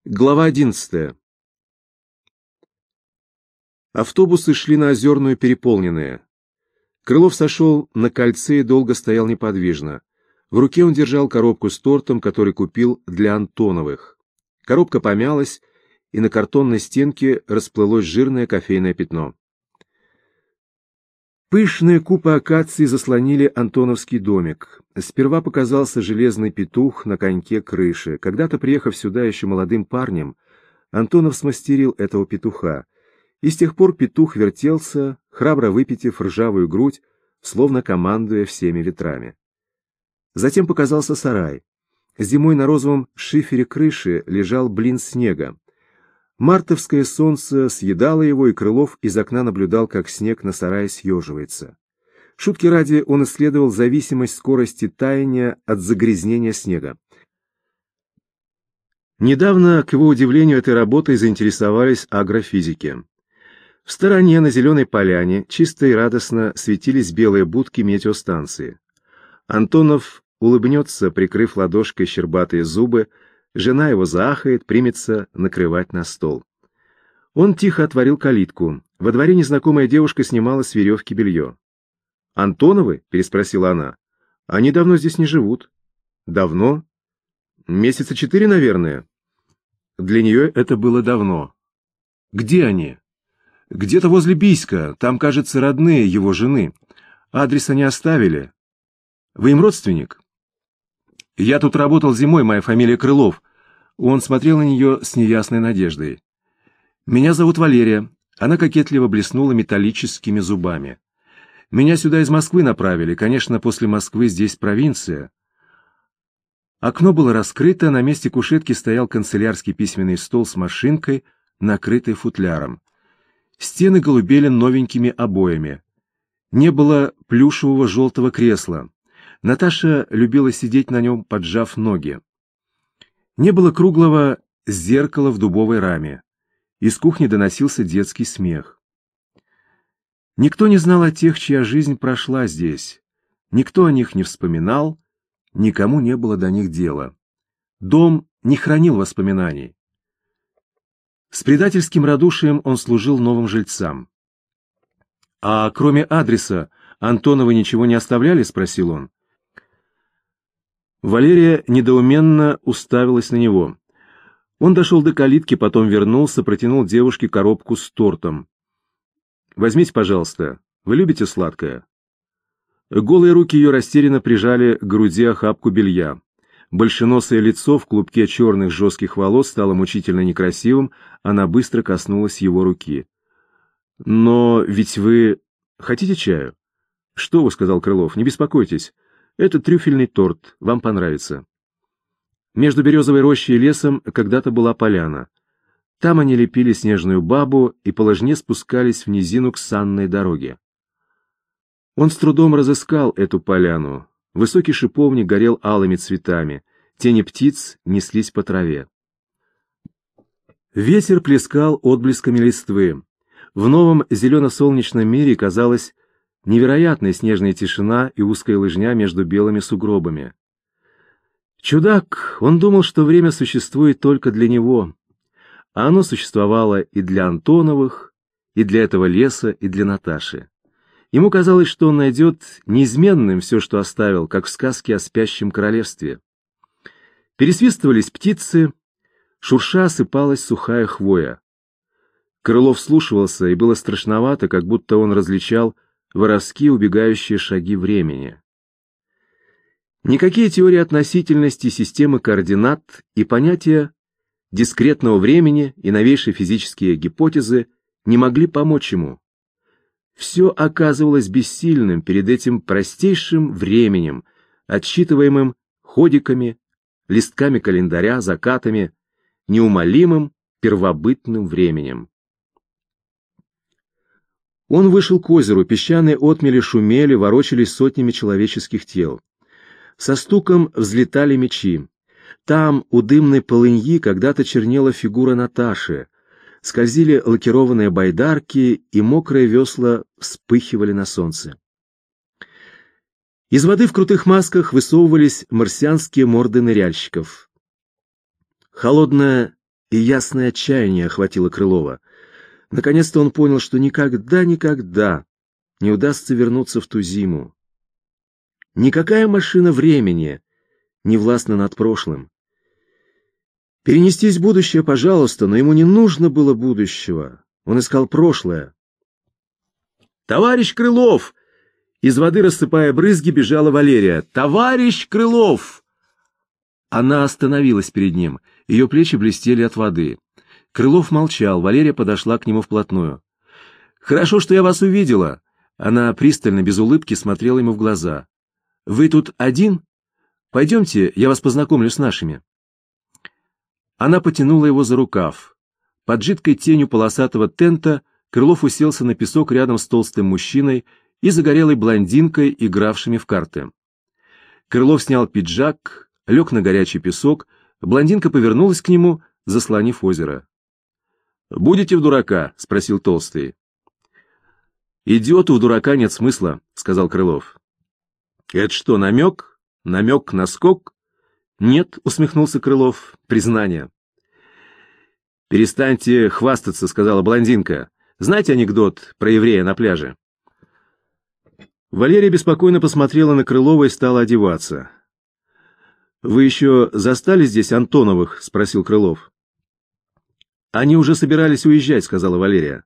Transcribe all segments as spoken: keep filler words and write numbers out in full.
Глава одиннадцатая. Автобусы шли на Озерную переполненные. Крылов сошел на кольце и долго стоял неподвижно. В руке он держал коробку с тортом, который купил для Антоновых. Коробка помялась, и на картонной стенке расплылось жирное кофейное пятно. Пышные купы акаций заслонили антоновский домик. Сперва показался железный петух на коньке крыши. Когда-то, приехав сюда еще молодым парнем, Антонов смастерил этого петуха, и с тех пор петух вертелся, храбро выпитив ржавую грудь, словно командуя всеми ветрами. Затем показался сарай. Зимой на розовом шифере крыши лежал блин снега. Мартовское солнце съедало его, и Крылов из окна наблюдал, как снег на сарае съеживается. Шутки ради он исследовал зависимость скорости таяния от загрязнения снега. Недавно, к его удивлению, этой работой заинтересовались агрофизики. В стороне, на зеленой поляне, чисто и радостно светились белые будки метеостанции. Антонов улыбнется, прикрыв ладошкой щербатые зубы, жена его заахает, примется накрывать на стол. Он тихо отворил калитку. Во дворе незнакомая девушка снимала с веревки белье. «Антоновы?» — переспросила она. «Они давно здесь не живут». «Давно?» «Месяца четыре, наверное». Для нее это было давно. «Где они?» «Где-то возле Бийска. Там, кажется, родные его жены. Адрес они оставили. Вы им родственник?» «Я тут работал зимой, моя фамилия Крылов». Он смотрел на нее с неясной надеждой. «Меня зовут Валерия». Она кокетливо блеснула металлическими зубами. «Меня сюда из Москвы направили. Конечно, после Москвы здесь провинция». Окно было раскрыто, на месте кушетки стоял канцелярский письменный стол с машинкой, накрытой футляром. Стены голубели новенькими обоями. Не было плюшевого желтого кресла. Наташа любила сидеть на нем, поджав ноги. Не было круглого зеркала в дубовой раме. Из кухни доносился детский смех. Никто не знал о тех, чья жизнь прошла здесь. Никто о них не вспоминал, никому не было до них дела. Дом не хранил воспоминаний. С предательским радушием он служил новым жильцам. «А кроме адреса, Антоновы ничего не оставляли?» — спросил он. Валерия недоуменно уставилась на него. Он дошел до калитки, потом вернулся, протянул девушке коробку с тортом. «Возьмите, пожалуйста. Вы любите сладкое?» Голые руки ее растерянно прижали к груди охапку белья. Большеносое лицо в клубке черных жестких волос стало мучительно некрасивым, она быстро коснулась его руки. «Но ведь вы... хотите чаю?» «Что вы», — сказал Крылов, — «не беспокойтесь. Это трюфельный торт, вам понравится». Между березовой рощей и лесом когда-то была поляна. Там они лепили снежную бабу и по ложне спускались в низину к санной дороге. Он с трудом разыскал эту поляну. Высокий шиповник горел алыми цветами, тени птиц неслись по траве. Ветер плескал отблесками листвы. В новом зелено-солнечном мире казалось невероятная снежная тишина и узкая лыжня между белыми сугробами. Чудак, он думал, что время существует только для него, а оно существовало и для Антоновых, и для этого леса, и для Наташи. Ему казалось, что он найдет неизменным все, что оставил, как в сказке о спящем королевстве. Пересвистывались птицы, шурша осыпалась сухая хвоя. Крылов вслушивался, и было страшновато, как будто он различал воровские убегающие шаги времени. Никакие теории относительности, системы координат и понятия дискретного времени и новейшие физические гипотезы не могли помочь ему. Все оказывалось бессильным перед этим простейшим временем, отсчитываемым ходиками, листками календаря, закатами, неумолимым первобытным временем. Он вышел к озеру, песчаные отмели шумели, ворочались сотнями человеческих тел. Со стуком взлетали мечи. Там, у дымной полыньи, когда-то чернела фигура Наташи. Скользили лакированные байдарки, и мокрые весла вспыхивали на солнце. Из воды в крутых масках высовывались марсианские морды ныряльщиков. Холодная И ясное отчаяние охватило Крылова. Наконец-то он понял, что никогда-никогда не удастся вернуться в ту зиму. Никакая машина времени не властна над прошлым. Перенестись в будущее, пожалуйста, но ему не нужно было будущего. Он искал прошлое. «Товарищ Крылов!» Из воды, рассыпая брызги, бежала Валерия. «Товарищ Крылов!» Она остановилась перед ним. Ее плечи блестели от воды. Крылов молчал. Валерия подошла к нему вплотную. «Хорошо, что я вас увидела». Она пристально, без улыбки, смотрела ему в глаза. «Вы тут один? Пойдемте, я вас познакомлю с нашими». Она потянула его за рукав. Под жидкой тенью полосатого тента Крылов уселся на песок рядом с толстым мужчиной и загорелой блондинкой, игравшими в карты. Крылов снял пиджак, лег на горячий песок, блондинка повернулась к нему, заслонив озеро. «Будете в дурака?» — спросил толстый. «Идиоту в дурака нет смысла», — сказал Крылов. «Это что, намек? Намек на скок?» «Нет», — усмехнулся Крылов, — «признание». «Перестаньте хвастаться», — сказала блондинка. «Знаете анекдот про еврея на пляже?» Валерия беспокойно посмотрела на Крылова и стала одеваться. «Вы еще застали здесь Антоновых?» — спросил Крылов. «Они уже собирались уезжать», — сказала Валерия.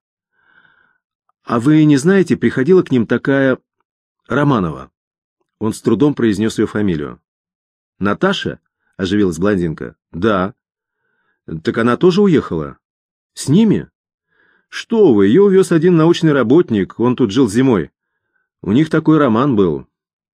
«А вы не знаете, приходила к ним такая Романова?» Он с трудом произнес ее фамилию. «Наташа?» — оживилась блондинка. «Да». «Так она тоже уехала?» «С ними?» «Что вы, ее увез один научный работник, он тут жил зимой. У них такой роман был».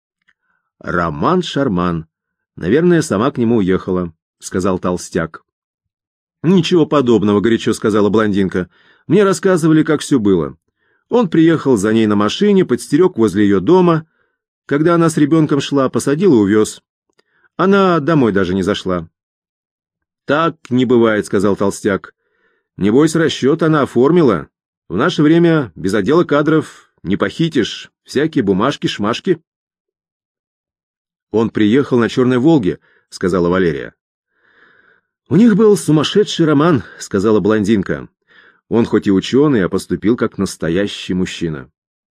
«Роман-шарман. Наверное, сама к нему уехала», — сказал толстяк. «Ничего подобного», — горячо сказала блондинка. «Мне рассказывали, как все было. Он приехал за ней на машине, подстерег возле ее дома. Когда она с ребенком шла, посадил и увез. Она домой даже не зашла». «Так не бывает», — сказал толстяк. «Небось, расчет она оформила. В наше время без отдела кадров не похитишь. Всякие бумажки-шмашки». «Он приехал на Черной Волге», — сказала Валерия. «У них был сумасшедший роман», — сказала блондинка. «Он хоть и ученый, а поступил как настоящий мужчина».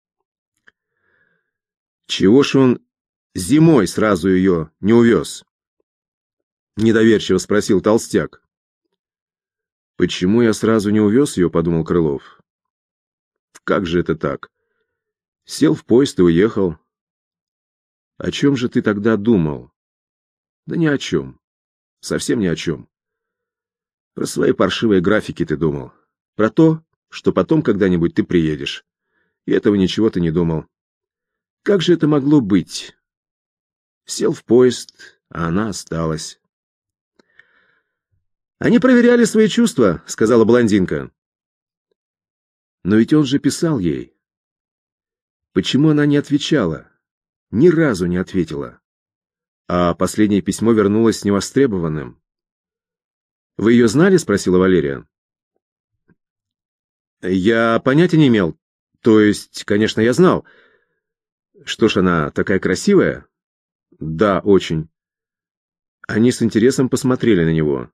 «Чего ж он зимой сразу ее не увез?» — недоверчиво спросил толстяк. «Почему я сразу не увез ее?» — подумал Крылов. «Как же это так? Сел в поезд и уехал». «О чем же ты тогда думал?» «Да ни о чем. Совсем ни о чем. Про свои паршивые графики ты думал. Про то, что потом когда-нибудь ты приедешь. И этого ничего ты не думал. Как же это могло быть? Сел в поезд, а она осталась». «Они проверяли свои чувства», — сказала блондинка. «Но ведь он же писал ей. Почему она не отвечала? Ни разу не ответила. А последнее письмо вернулось невостребованным». «Вы ее знали?» — спросила Валерия. «Я понятия не имел. То есть, конечно, я знал. Что ж, она такая красивая?» «Да, очень». Они с интересом посмотрели на него.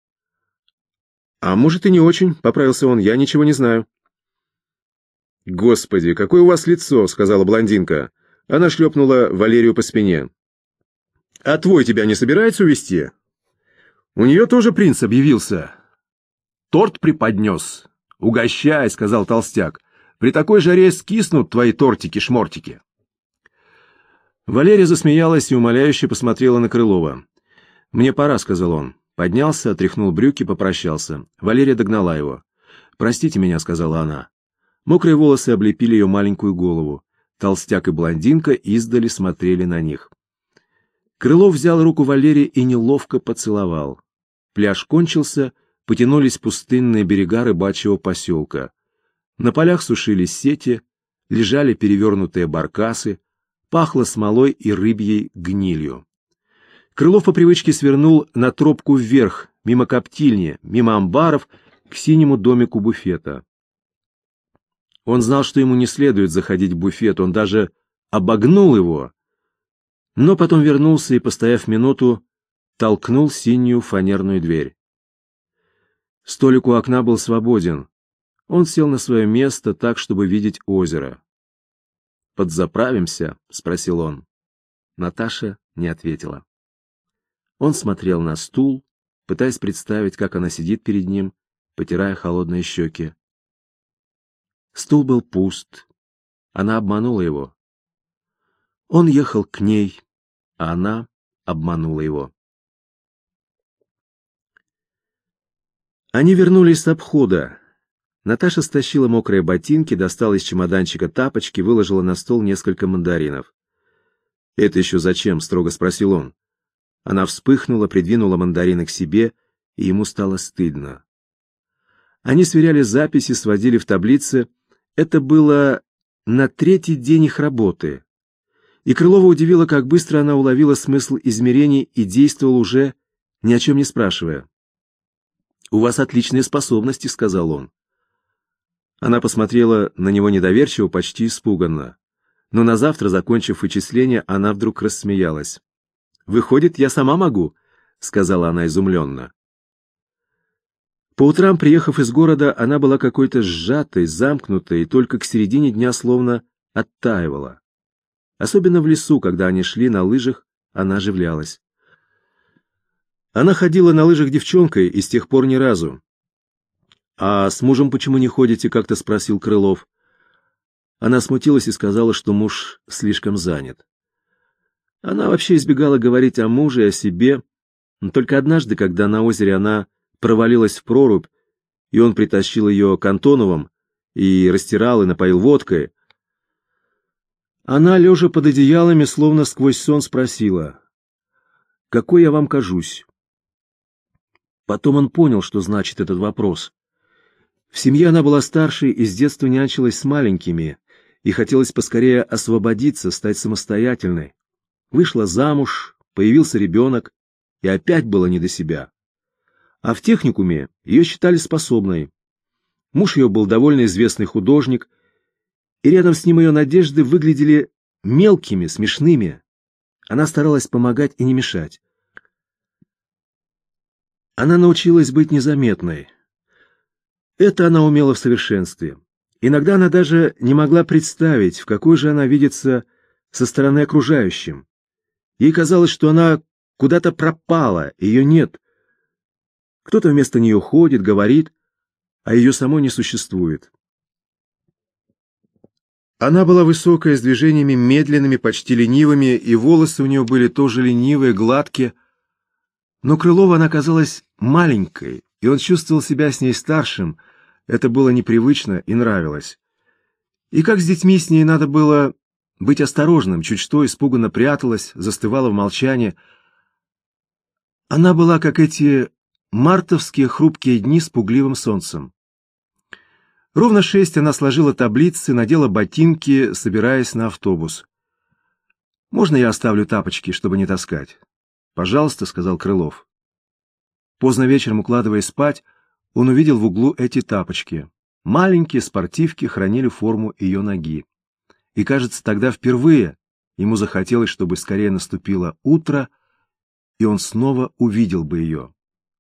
«А может, и не очень», — поправился он, — «я ничего не знаю». «Господи, какое у вас лицо», — сказала блондинка. Она шлепнула Валерию по спине. «А твой тебя не собирается увезти?» «У нее тоже принц объявился. Торт преподнес. Угощай», — сказал толстяк. «При такой жаре скиснут твои тортики-шмортики». Валерия засмеялась и умоляюще посмотрела на Крылова. «Мне пора», — сказал он. Поднялся, отряхнул брюки, попрощался. Валерия догнала его. «Простите меня», — сказала она. Мокрые волосы облепили ее маленькую голову. Толстяк и блондинка издали смотрели на них. Крылов взял руку Валерии и неловко поцеловал. Пляж кончился, потянулись пустынные берега рыбачьего поселка. На полях сушились сети, лежали перевернутые баркасы, пахло смолой и рыбьей гнилью. Крылов по привычке свернул на тропку вверх, мимо коптильни, мимо амбаров, к синему домику буфета. Он знал, что ему не следует заходить в буфет, он даже обогнул его, но потом вернулся и, постояв минуту, толкнул синюю фанерную дверь. Столик у окна был свободен. Он сел на свое место так, чтобы видеть озеро. «Подзаправимся?» — спросил он. Наташа не ответила. Он смотрел на стул, пытаясь представить, как она сидит перед ним, потирая холодные щеки. Стул был пуст. Она обманула его. Он ехал к ней, а она обманула его. Они вернулись с обхода. Наташа стащила мокрые ботинки, достала из чемоданчика тапочки, выложила на стол несколько мандаринов. «Это еще зачем?» — строго спросил он. Она вспыхнула, придвинула мандарины к себе, и ему стало стыдно. Они сверяли записи, сводили в таблице. Это было на третий день их работы. И Крылова удивило, как быстро она уловила смысл измерений и действовала уже, ни о чем не спрашивая. «У вас отличные способности», — сказал он. Она посмотрела на него недоверчиво, почти испуганно. Но на завтра, закончив вычисление, она вдруг рассмеялась. «Выходит, я сама могу», — сказала она изумленно. По утрам, приехав из города, она была какой-то сжатой, замкнутой, и только к середине дня словно оттаивала. Особенно в лесу, когда они шли на лыжах, она оживлялась. Она ходила на лыжах девчонкой и с тех пор ни разу. «А с мужем почему не ходите?» — как-то спросил Крылов. Она смутилась и сказала, что муж слишком занят. Она вообще избегала говорить о муже и о себе, но только однажды, когда на озере она провалилась в прорубь, и он притащил ее к Антоновым и растирал и напоил водкой, она, лежа под одеялами, словно сквозь сон спросила: «Какой я вам кажусь?» Потом он понял, что значит этот вопрос. В семье она была старшей и с детства нянчилась с маленькими, и хотелось поскорее освободиться, стать самостоятельной. Вышла замуж, появился ребенок, и опять было не до себя. А в техникуме ее считали способной. Муж ее был довольно известный художник, и рядом с ним ее надежды выглядели мелкими, смешными. Она старалась помогать и не мешать. Она научилась быть незаметной. Это она умела в совершенстве. Иногда она даже не могла представить, в какой же она видится со стороны окружающим. Ей казалось, что она куда-то пропала, ее нет. Кто-то вместо нее ходит, говорит, а ее самой не существует. Она была высокая, с движениями медленными, почти ленивыми, и волосы у нее были тоже ленивые, гладкие. Но Крылову она казалась маленькой, и он чувствовал себя с ней старшим. Это было непривычно и нравилось. И как с детьми с ней надо было быть осторожным, чуть что испуганно пряталась, застывала в молчании. Она была, как эти мартовские хрупкие дни с пугливым солнцем. Ровно шесть она сложила таблицы, надела ботинки, собираясь на автобус. «Можно я оставлю тапочки, чтобы не таскать?» «Пожалуйста», — сказал Крылов. Поздно вечером, укладываясь спать, он увидел в углу эти тапочки. Маленькие спортивки хранили форму ее ноги. И, кажется, тогда впервые ему захотелось, чтобы скорее наступило утро, и он снова увидел бы ее.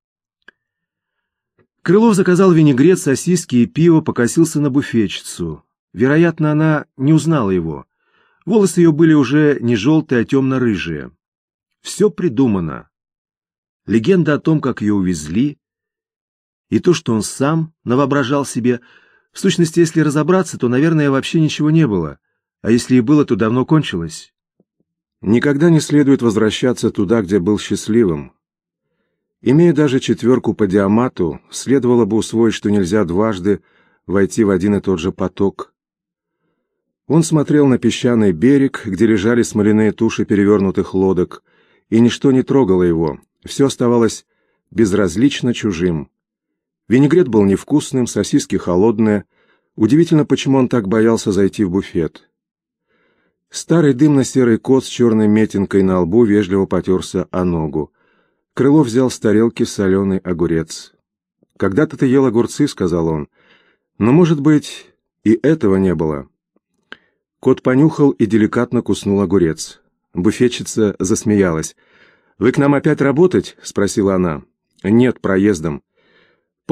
Крылов заказал винегрет, сосиски и пиво, покосился на буфетчицу. Вероятно, она не узнала его. Волосы ее были уже не желтые, а темно-рыжие. Все придумано. Легенда о том, как ее увезли, и то, что он сам навоображал себе. В сущности, если разобраться, то, наверное, вообще ничего не было. А если и было, то давно кончилось. Никогда не следует возвращаться туда, где был счастливым. Имея даже четверку по диамату, следовало бы усвоить, что нельзя дважды войти в один и тот же поток. Он смотрел на песчаный берег, где лежали смоляные туши перевернутых лодок, и ничто не трогало его, все оставалось безразлично чужим. Винегрет был невкусным, сосиски холодные. Удивительно, почему он так боялся зайти в буфет. Старый дымно-серый кот с черной метинкой на лбу вежливо потерся о ногу. Крылов взял с тарелки соленый огурец. «Когда-то ты ел огурцы», — сказал он, — «но, может быть, и этого не было». Кот понюхал и деликатно куснул огурец. Буфетчица засмеялась. «Вы к нам опять работать?» — спросила она. «Нет, проездом».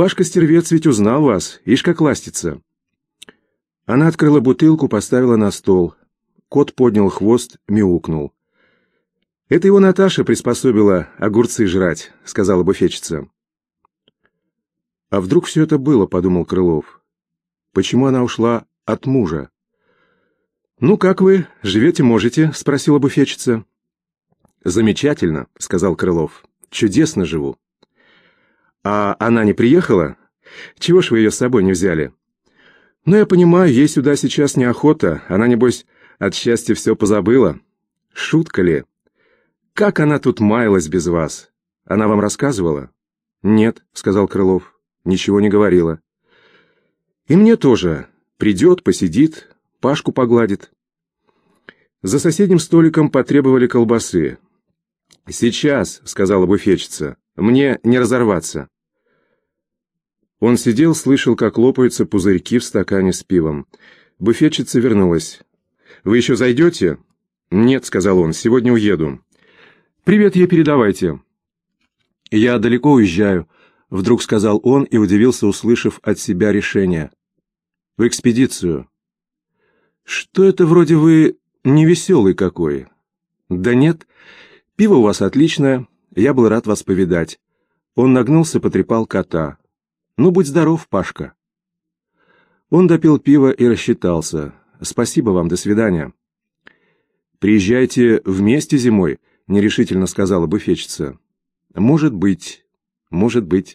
Пашка-стервец ведь узнал вас, ишь как ластится». Она открыла бутылку, поставила на стол. Кот поднял хвост, мяукнул. «Это его Наташа приспособила огурцы жрать», — сказала буфетчица. «А вдруг все это было?» — подумал Крылов. «Почему она ушла от мужа?» «Ну, как вы? Живете можете?» — спросила буфетчица. «Замечательно», — сказал Крылов. «Чудесно живу». «А она не приехала? Чего ж вы ее с собой не взяли?» «Ну, я понимаю, ей сюда сейчас неохота. Она, небось, от счастья все позабыла. Шутка ли? Как она тут маялась без вас? Она вам рассказывала?» «Нет», — сказал Крылов, — «ничего не говорила». «И мне тоже. Придет, посидит, Пашку погладит». За соседним столиком потребовали колбасы. «Сейчас», — сказала буфетчица, — «мне не разорваться». Он сидел, слышал, как лопаются пузырьки в стакане с пивом. Буфетчица вернулась. «Вы еще зайдете?» «Нет», — сказал он, — «сегодня уеду». «Привет ей передавайте». «Я далеко уезжаю», — вдруг сказал он и удивился, услышав от себя решение. «В экспедицию». «Что это вроде вы невеселый какой?» «Да нет, пиво у вас отличное, я был рад вас повидать». Он нагнулся, потрепал кота. «Ну, будь здоров, Пашка». Он допил пиво и рассчитался. «Спасибо вам, до свидания». «Приезжайте вместе зимой», — нерешительно сказала буфетчица. «Может быть, может быть».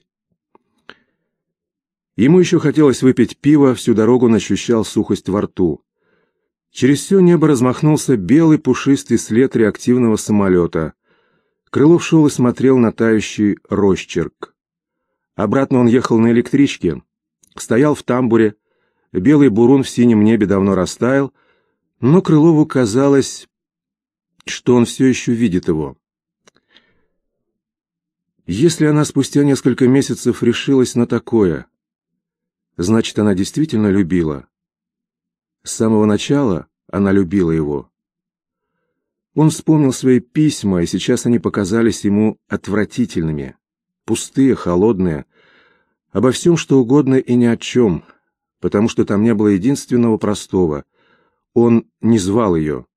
Ему еще хотелось выпить пиво, всю дорогу он ощущал сухость во рту. Через все небо размахнулся белый пушистый след реактивного самолета. Крылов шел и смотрел на тающий росчерк. Обратно он ехал на электричке, стоял в тамбуре, белый бурун в синем небе давно растаял, но Крылову казалось, что он все еще видит его. Если она спустя несколько месяцев решилась на такое, значит, она действительно любила. С самого начала она любила его. Он вспомнил свои письма, и сейчас они показались ему отвратительными. Пустые, холодные, обо всем, что угодно и ни о чем, потому что там не было единственного простого. Он не звал ее.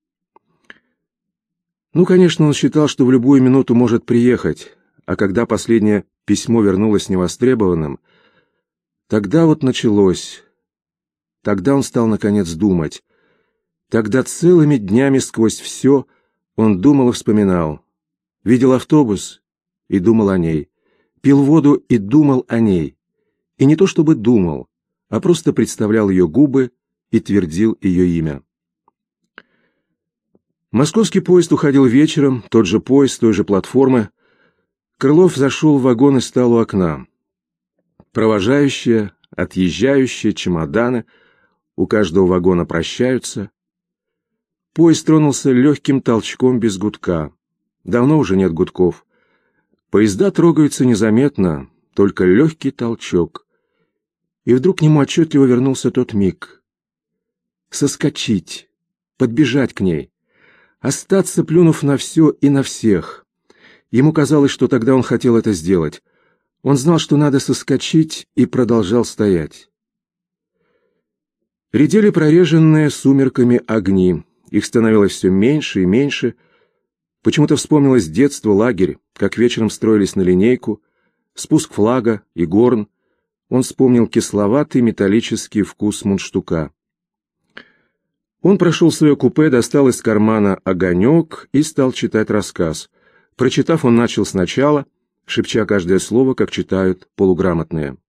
Ну, конечно, он считал, что в любую минуту может приехать, а когда последнее письмо вернулось невостребованным, тогда вот началось. Тогда он стал, наконец, думать. Тогда целыми днями сквозь все он думал и вспоминал. Видел автобус и думал о ней. Пил воду и думал о ней. И не то чтобы думал, а просто представлял ее губы и твердил ее имя. Московский поезд уходил вечером, тот же поезд, с той же платформы. Крылов зашел в вагон и стал у окна. Провожающие, отъезжающие, чемоданы, у каждого вагона прощаются. Поезд тронулся легким толчком без гудка. Давно уже нет гудков. Поезда трогаются незаметно, только легкий толчок. И вдруг к нему отчетливо вернулся тот миг. Соскочить, подбежать к ней, остаться, плюнув на все и на всех. Ему казалось, что тогда он хотел это сделать. Он знал, что надо соскочить, и продолжал стоять. Редели прореженные сумерками огни. Их становилось все меньше и меньше. Почему-то вспомнилось детство, лагерь, как вечером строились на линейку, спуск флага и горн. Он вспомнил кисловатый металлический вкус мундштука. Он прошел в свое купе, достал из кармана огонек и стал читать рассказ. Прочитав, он начал сначала, шепча каждое слово, как читают полуграмотные.